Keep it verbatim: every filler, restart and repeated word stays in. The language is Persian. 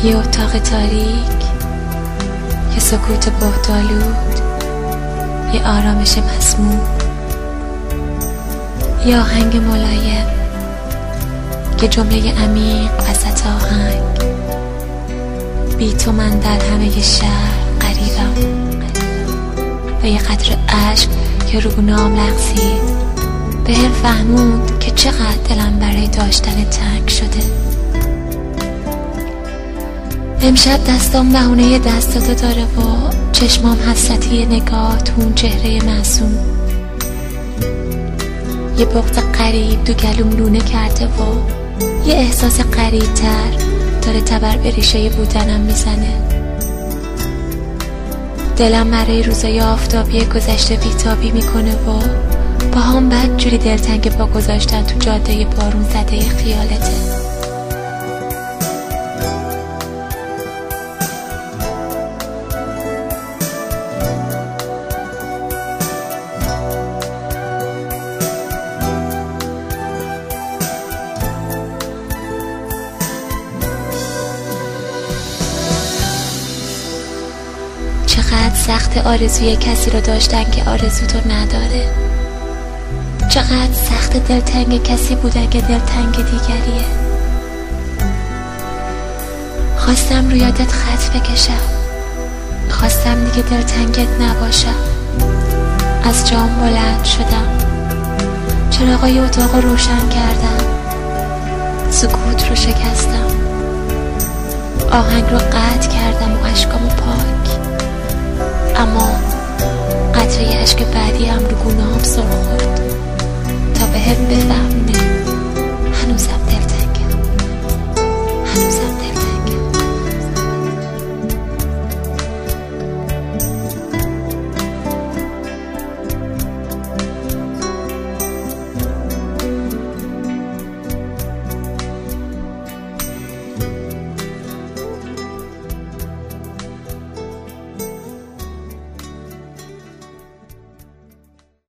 یه اتاق تاریک، یه سکوت بهت‌آلود، یه آرامش مسموم، یه آهنگ ملایم، یه جمله عمیق وسط آهنگ. بی تو من در همه شهر غریبم و یه قطره اشک که رو گونه‌ام لغزید به هم فهموند که چقدر دلم برای داشتن تنگ شده. امشب دستام بهونه دستاتو داره و چشمام حسرتی نگاه تو اون چهره معصوم. یه بغض غریب تو گلوم لونه کرده و یه احساس غریب‌تر داره تبر به ریشه بودنم میزنه. دلم برای روزای آفتابی گذشته بیتابی میکنه و باهام بد جوری دلتنگ پا گذاشتن تو جاده بارون زده خیالته. چقدر سخت آرزوی کسی رو داشتن که آرزو تو نداره. چقدر سخت دلتنگ کسی بودن که دلتنگ دیگریه. خواستم رو یادت خط بکشم، خواستم دیگه دلتنگت نباشم. از جام بلند شدم، چراغای اتاق رو روشن کردم، سکوت رو شکستم، آهنگ رو قطع کردم و اشکامو پاک. اما قطره اشک بعدی هم رو گونه‌ام سر